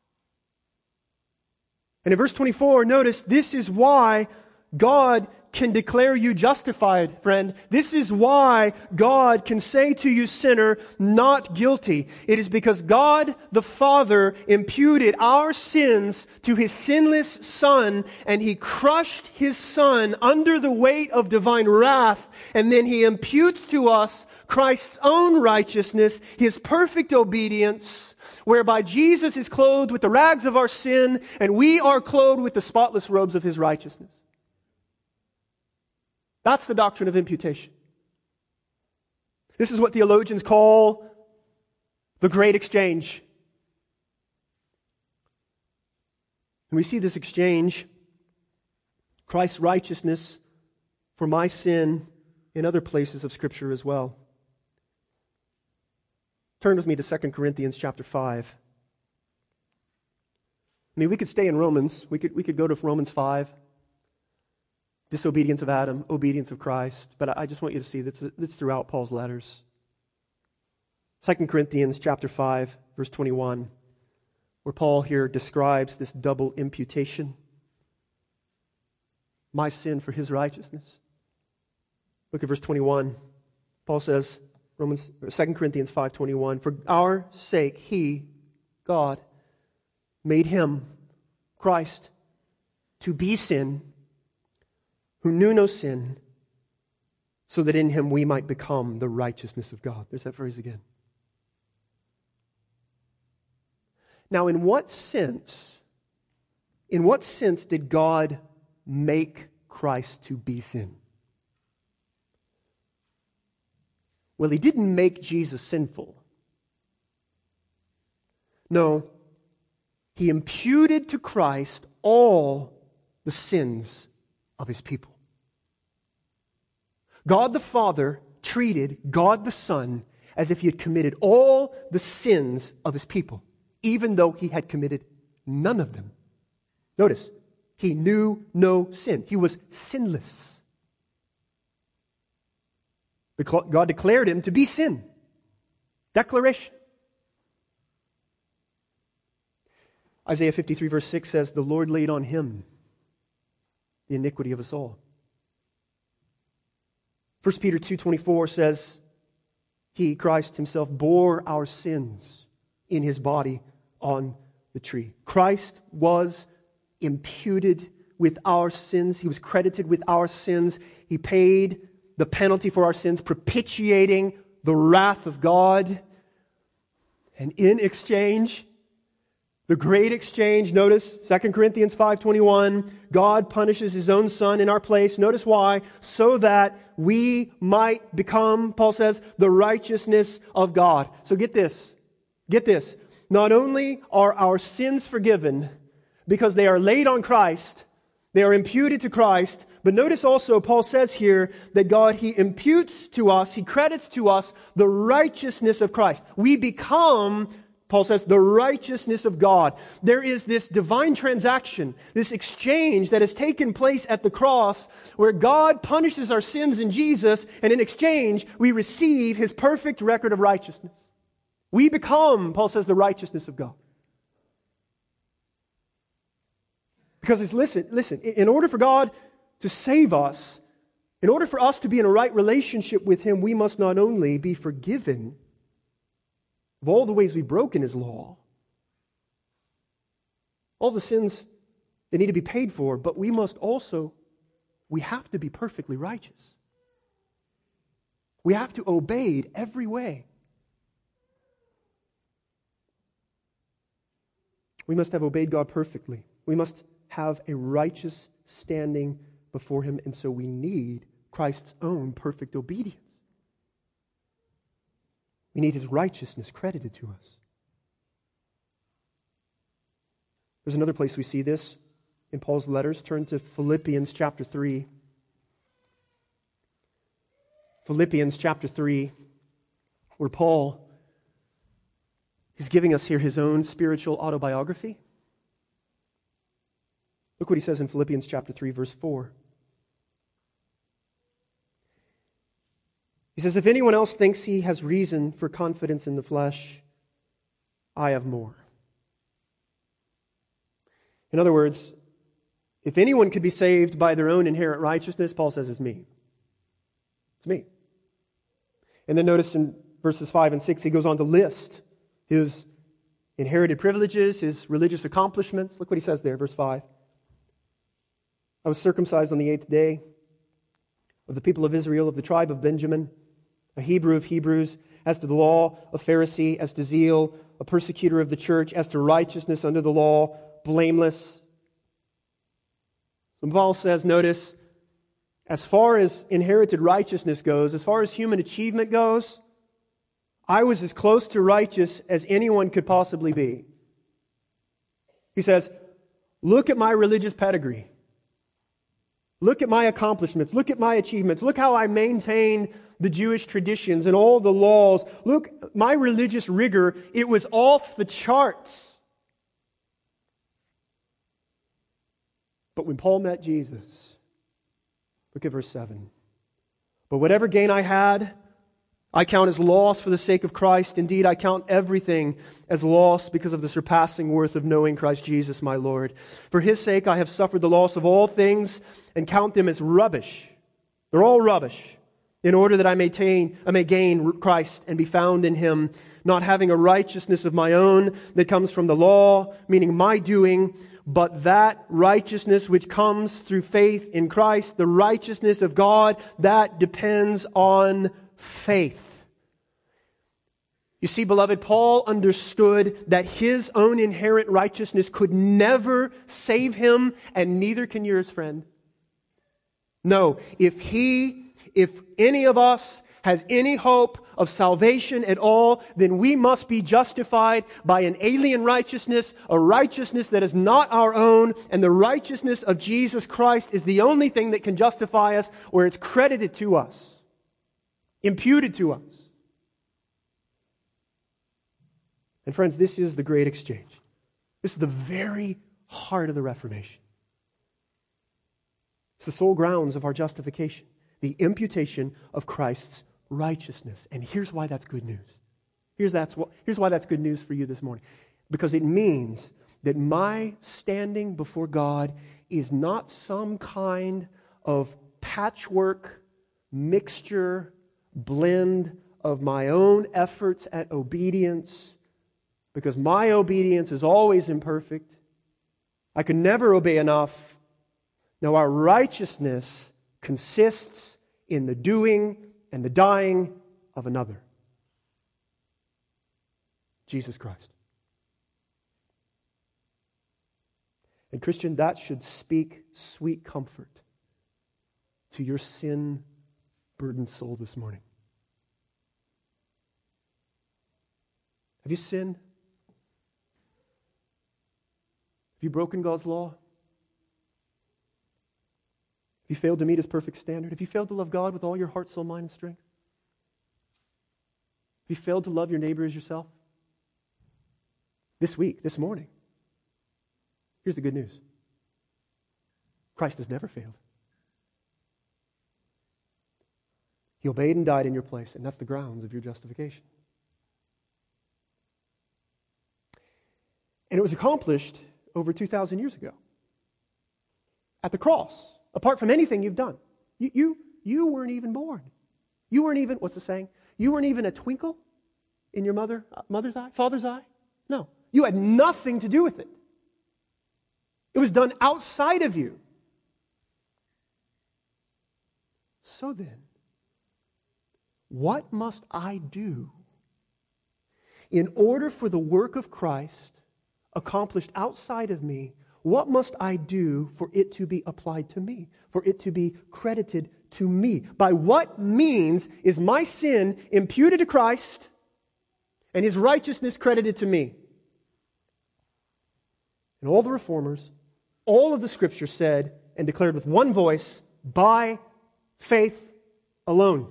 And in verse 24, notice, this is why God can declare you justified, friend. This is why God can say to you, sinner, not guilty. It is because God the Father imputed our sins to His sinless Son, and He crushed His Son under the weight of divine wrath, and then He imputes to us Christ's own righteousness, His perfect obedience, whereby Jesus is clothed with the rags of our sin, and we are clothed with the spotless robes of His righteousness. That's the doctrine of imputation. This is what theologians call the great exchange. And we see this exchange, Christ's righteousness for my sin, in other places of Scripture as well. Turn with me to 2 Corinthians chapter 5. I mean, we could stay in Romans. We could go to Romans 5. Disobedience of Adam, obedience of Christ. But I just want you to see this throughout Paul's letters. 2 Corinthians chapter 5, verse 21, where Paul here describes this double imputation. My sin for his righteousness. Look at verse 21. Paul says, 2 Corinthians 5:21, for our sake He, God, made Him, Christ, to be sin, who knew no sin, so that in Him we might become the righteousness of God. There's that phrase again. Now, in what sense did God make Christ to be sin? Well, He didn't make Jesus sinful. No, He imputed to Christ all the sins of His people. God the Father treated God the Son as if He had committed all the sins of His people, even though He had committed none of them. Notice, He knew no sin. He was sinless. God declared Him to be sin. Declaration. Isaiah 53 verse 6 says, the Lord laid on Him the iniquity of us all. 1 Peter 2:24 says, He, Christ Himself, bore our sins in His body on the tree. Christ was imputed with our sins. He was credited with our sins. He paid the penalty for our sins, propitiating the wrath of God. And in exchange, the great exchange, notice 2 Corinthians 5:21, God punishes His own Son in our place. Notice why? So that we might become, Paul says, the righteousness of God. So get this. Get this. Not only are our sins forgiven because they are laid on Christ, they are imputed to Christ, but notice also Paul says here that God, He imputes to us, He credits to us the righteousness of Christ. We become Paul says, the righteousness of God. There is this divine transaction, this exchange that has taken place at the cross where God punishes our sins in Jesus, and in exchange, we receive His perfect record of righteousness. We become, Paul says, the righteousness of God. Because listen, in order for God to save us, in order for us to be in a right relationship with Him, we must not only be forgiven of all the ways we've broken His law, all the sins that need to be paid for, but we have to be perfectly righteous. We have to obey it every way. We must have obeyed God perfectly. We must have a righteous standing before Him, and so we need Christ's own perfect obedience. We need His righteousness credited to us. There's another place we see this in Paul's letters. Turn to Philippians chapter 3. Philippians chapter 3, where Paul is giving us here his own spiritual autobiography. Look what he says in Philippians chapter 3, verse 4. He says, if anyone else thinks he has reason for confidence in the flesh, I have more. In other words, if anyone could be saved by their own inherent righteousness, Paul says it's me. It's me. And then notice in verses 5 and 6, he goes on to list his inherited privileges, his religious accomplishments. Look what he says there, verse 5. I was circumcised on the 8th day of the people of Israel, of the tribe of Benjamin, a Hebrew of Hebrews, as to the law, a Pharisee, as to zeal, a persecutor of the church, as to righteousness under the law, blameless. And Paul says, notice, as far as inherited righteousness goes, as far as human achievement goes, I was as close to righteous as anyone could possibly be. He says, look at my religious pedigree. Look at my accomplishments. Look at my achievements. Look how I maintained the Jewish traditions and all the laws. Look, my religious rigor, it was off the charts. But when Paul met Jesus, look at verse 7. But whatever gain I had, I count as loss for the sake of Christ. Indeed, I count everything as loss because of the surpassing worth of knowing Christ Jesus my Lord. For His sake I have suffered the loss of all things and count them as rubbish. They're all rubbish. In order that I may gain Christ and be found in Him, not having a righteousness of my own that comes from the law, meaning my doing, but that righteousness which comes through faith in Christ, the righteousness of God that depends on faith. You see, beloved, Paul understood that his own inherent righteousness could never save him, and neither can yours, friend. No, if any of us has any hope of salvation at all, then we must be justified by an alien righteousness, a righteousness that is not our own, and the righteousness of Jesus Christ is the only thing that can justify us, where it's credited to us, imputed to us. And friends, this is the great exchange. This is the very heart of the Reformation. It's the sole grounds of our justification, the imputation of Christ's righteousness. And here's why that's good news. Here's why that's good news for you this morning. Because it means that my standing before God is not some kind of patchwork, mixture, blend of my own efforts at obedience, because my obedience is always imperfect. I could never obey enough. No, our righteousness consists in the doing and the dying of another, Jesus Christ. And Christian, that should speak sweet comfort to your sin-burdened soul this morning. Have you sinned? Have you broken God's law? Have you failed to meet His perfect standard? Have you failed to love God with all your heart, soul, mind, and strength? Have you failed to love your neighbor as yourself? this week, this morning. Here's the good news. Christ has never failed. He obeyed and died in your place, and that's the grounds of your justification. And it was accomplished over 2,000 years ago. At the cross, apart from anything you've done. You weren't even born. You weren't even, what's the saying? You weren't even a twinkle in your mother's eye, father's eye? No. You had nothing to do with it. It was done outside of you. So then, what must I do in order for the work of Christ accomplished outside of me? What must I do for it to be applied to me? For it to be credited to me? By what means is my sin imputed to Christ and His righteousness credited to me? And all the reformers, all of the Scripture said and declared with one voice, by faith alone.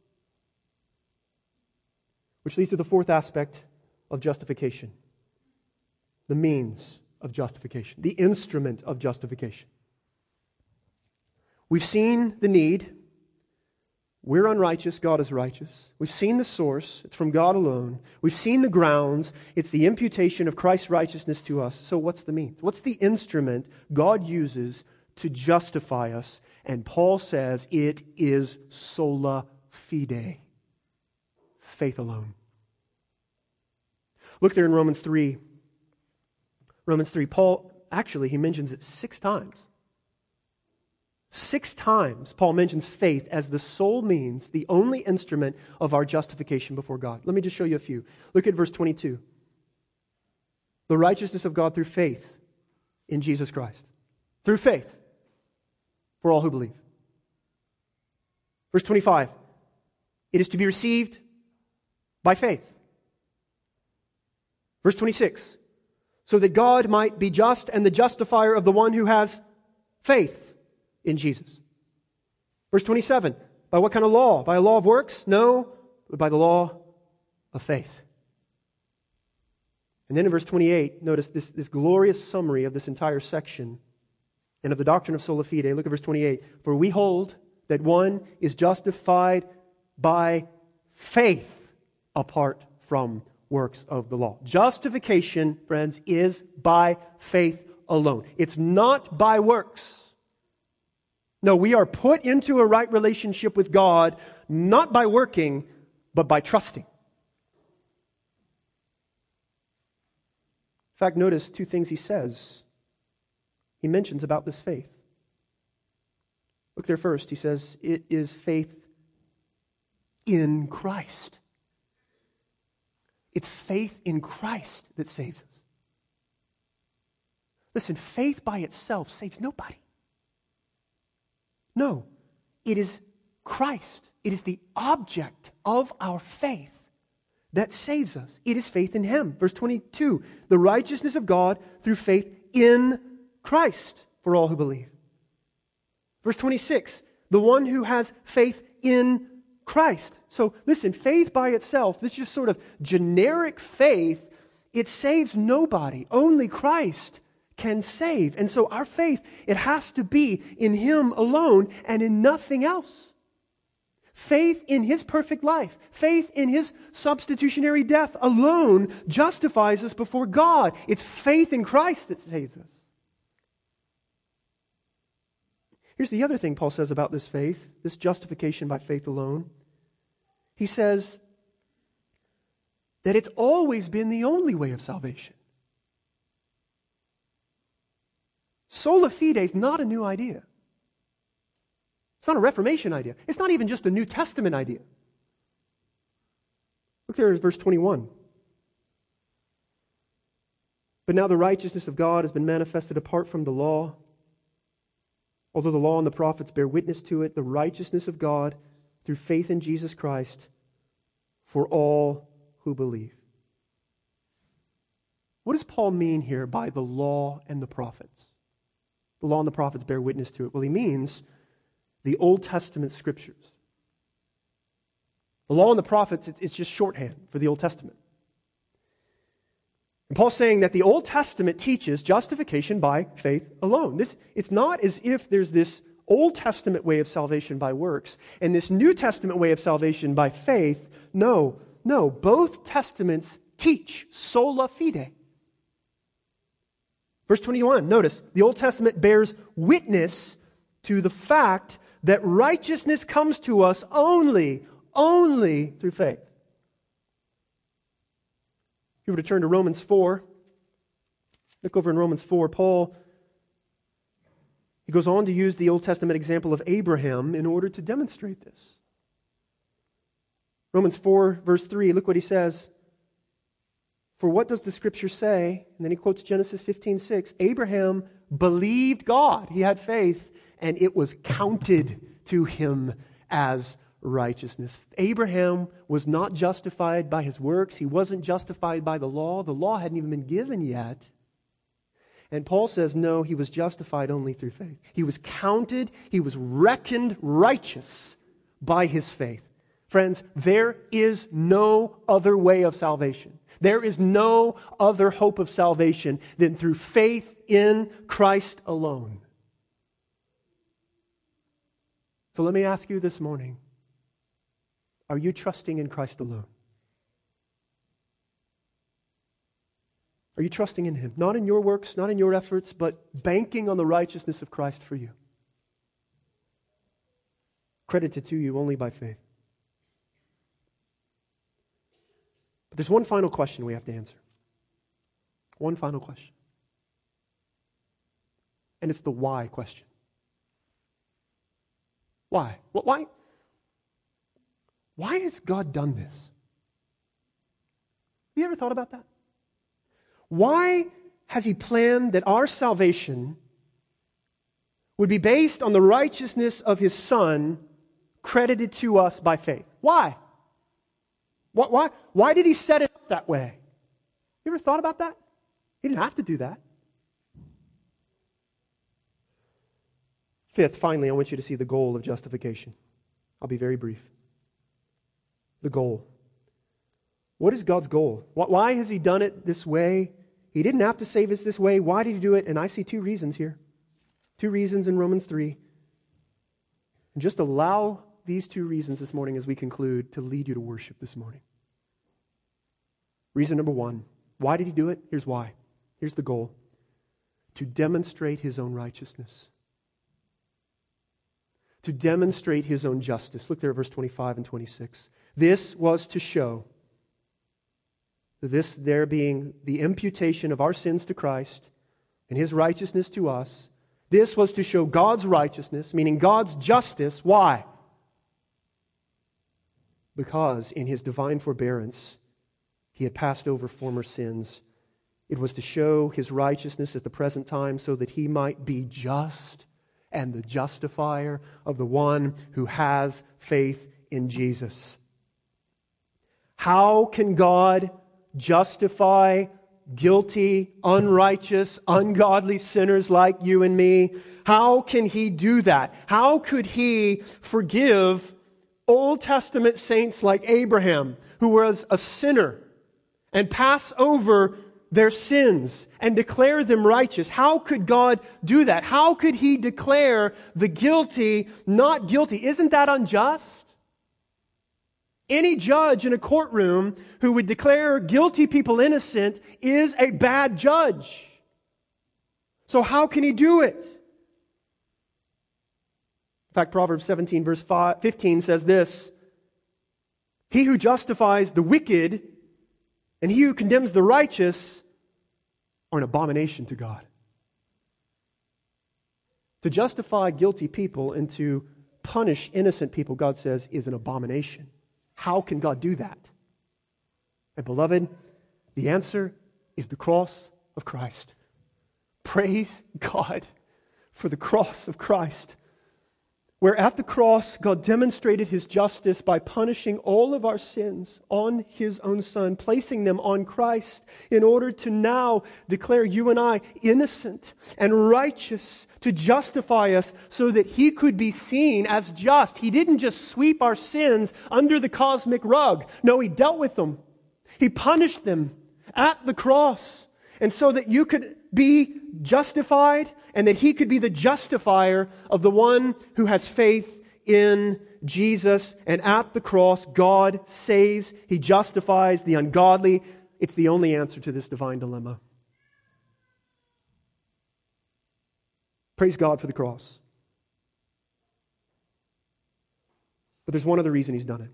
Which leads to the fourth aspect of justification. The means of justification. The instrument of justification. We've seen the need. We're unrighteous, God is righteous. We've seen the source, it's from God alone. We've seen the grounds, it's the imputation of Christ's righteousness to us. So what's the means? What's the instrument God uses to justify us? And Paul says it is sola fide. Faith alone. Look there in Romans 3. Romans 3, Paul, actually, he mentions it 6 times. 6 times, Paul mentions faith as the sole means, the only instrument of our justification before God. Let me just show you a few. Look at verse 22. The righteousness of God through faith in Jesus Christ. Through faith for all who believe. Verse 25. It is to be received by faith. Verse 26. So that God might be just and the justifier of the one who has faith in Jesus. Verse 27. By what kind of law? By a law of works? No, but by the law of faith. And then in verse 28, notice this glorious summary of this entire section and of the doctrine of sola fide. Look at verse 28. For we hold that one is justified by faith apart from works of the law. Justification, friends, is by faith alone. It's not by works. No, we are put into a right relationship with God, not by working, but by trusting. In fact, notice 2 things he says. He mentions about this faith. Look there first. He says, it is faith in Christ. It's faith in Christ that saves us. Listen, faith by itself saves nobody. No, it is Christ. It is the object of our faith that saves us. It is faith in Him. Verse 22, the righteousness of God through faith in Christ for all who believe. Verse 26, the one who has faith in Christ. So listen, faith by itself, this just sort of generic faith, it saves nobody. Only Christ can save. And so our faith, it has to be in Him alone and in nothing else. Faith in His perfect life, faith in His substitutionary death alone justifies us before God. It's faith in Christ that saves us. Here's the other thing Paul says about this faith, this justification by faith alone. He says that it's always been the only way of salvation. Sola fide is not a new idea. It's not a Reformation idea. It's not even just a New Testament idea. Look there at verse 21. But now the righteousness of God has been manifested apart from the law. Although the law and the prophets bear witness to it, the righteousness of God through faith in Jesus Christ for all who believe. What does Paul mean here by the law and the prophets? The law and the prophets bear witness to it. Well, he means the Old Testament scriptures. The law and the prophets, it's just shorthand for the Old Testament. And Paul's saying that the Old Testament teaches justification by faith alone. It's not as if there's this Old Testament way of salvation by works and this New Testament way of salvation by faith. No. Both Testaments teach sola fide. Verse 21, notice, the Old Testament bears witness to the fact that righteousness comes to us only through faith. If you were to turn to Romans 4, look over in Romans 4, Paul, he goes on to use the Old Testament example of Abraham in order to demonstrate this. Romans 4, verse 3, look what he says. For what does the Scripture say? And then he quotes Genesis 15:6. Abraham believed God. He had faith, and it was counted to him as righteousness. Abraham was not justified by his works. He wasn't justified by the law. The law hadn't even been given yet. And Paul says, no, he was justified only through faith. He was counted, he was reckoned righteous by his faith. Friends, there is no other way of salvation. There is no other hope of salvation than through faith in Christ alone. So let me ask you this morning, are you trusting in Christ alone? Are you trusting in Him? Not in your works, not in your efforts, but banking on the righteousness of Christ for you. Credited to you only by faith. But there's one final question we have to answer. One final question. And it's the why question. Why? Why has God done this? Have you ever thought about that? Why has He planned that our salvation would be based on the righteousness of His Son credited to us by faith? Why? Why did He set it up that way? You ever thought about that? He didn't have to do that. Fifth, finally, I want you to see the goal of justification. I'll be very brief. The goal. What is God's goal? Why has He done it this way? He didn't have to save us this way. Why did He do it? And I see two reasons here. Two reasons in Romans 3. And just allow these two reasons this morning as we conclude to lead you to worship this morning. Reason number one. Why did He do it? Here's why. Here's the goal. To demonstrate His own righteousness. To demonstrate His own justice. Look there at verse 25 and 26. This was to show, this there being the imputation of our sins to Christ and His righteousness to us, this was to show God's righteousness, meaning God's justice. Why? Because in His divine forbearance, He had passed over former sins. It was to show His righteousness at the present time so that He might be just and the justifier of the one who has faith in Jesus. How can God justify guilty, unrighteous, ungodly sinners like you and me? How can He do that? How could He forgive Old Testament saints like Abraham, who was a sinner, and pass over their sins and declare them righteous? How could God do that? How could He declare the guilty not guilty? Isn't that unjust? Any judge in a courtroom who would declare guilty people innocent is a bad judge. So how can He do it? In fact, Proverbs 17 verse 15 says this: He who justifies the wicked and he who condemns the righteous are an abomination to God. To justify guilty people and to punish innocent people, God says, is an abomination. How can God do that? And beloved, the answer is the cross of Christ. Praise God for the cross of Christ, where at the cross God demonstrated His justice by punishing all of our sins on His own Son, placing them on Christ in order to now declare you and I innocent and righteous, to justify us so that He could be seen as just. He didn't just sweep our sins under the cosmic rug. No, He dealt with them. He punished them at the cross. And so that you could be justified and that he could be the justifier of the one who has faith in Jesus. And at the cross, God saves, he justifies the ungodly. It's the only answer to this divine dilemma. Praise God for the cross. But there's one other reason he's done it.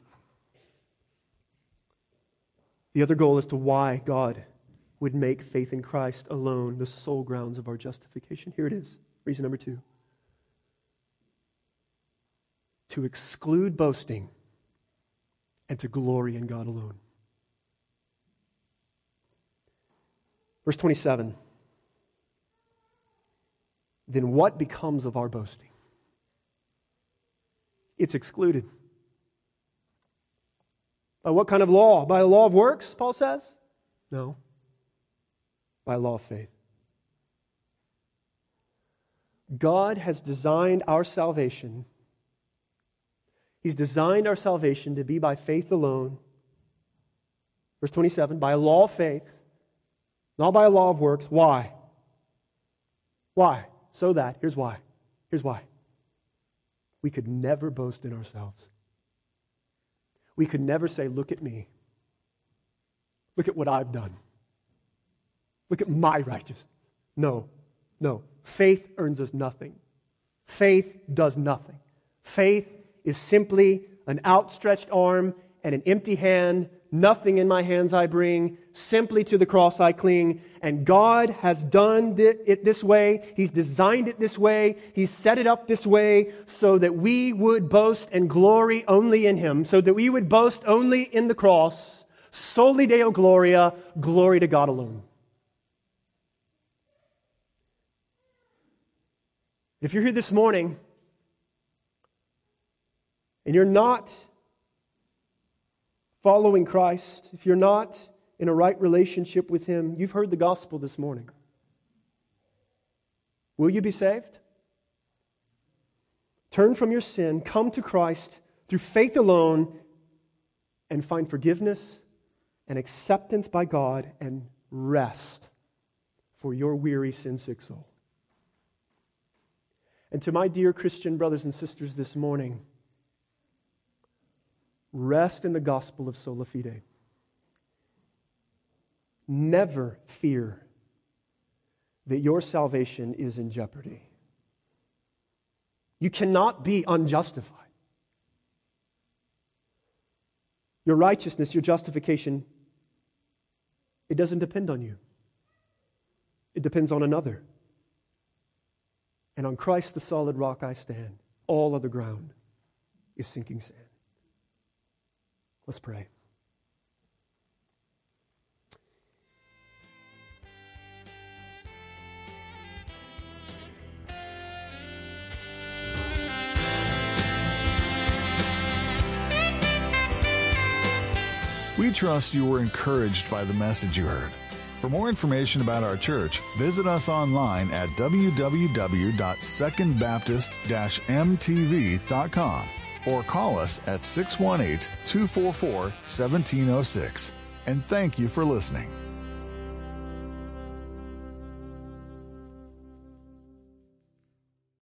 The other goal as to why God would make faith in Christ alone the sole grounds of our justification. Here it is. Reason number 2. To exclude boasting and to glory in God alone. Verse 27. Then what becomes of our boasting? It's excluded. By what kind of law? By the law of works, Paul says? No. By law of faith. God has designed our salvation. He's designed our salvation to be by faith alone. Verse 27, by a law of faith, not by a law of works. Why? Why? So that, here's why. Here's why. We could never boast in ourselves. We could never say, look at me. Look at what I've done. Look at my righteousness. No. Faith earns us nothing. Faith does nothing. Faith is simply an outstretched arm and an empty hand. Nothing in my hands I bring. Simply to the cross I cling. And God has done it this way. He's designed it this way. He's set it up this way so that we would boast and glory only in Him. So that we would boast only in the cross. Soli Deo Gloria. Glory to God alone. If you're here this morning and you're not following Christ, if you're not in a right relationship with Him, you've heard the gospel this morning. Will you be saved? Turn from your sin, come to Christ through faith alone, and find forgiveness and acceptance by God and rest for your weary, sin-sick soul. And to my dear Christian brothers and sisters this morning, rest in the gospel of sola fide. Never fear that your salvation is in jeopardy. You cannot be unjustified. Your righteousness, your justification, it doesn't depend on you. It depends on another. And on Christ, the solid rock, I stand. All other ground is sinking sand. Let's pray. We trust you were encouraged by the message you heard. For more information about our church, visit us online at www.secondbaptist-mtv.com or call us at 618-244-1706. And thank you for listening.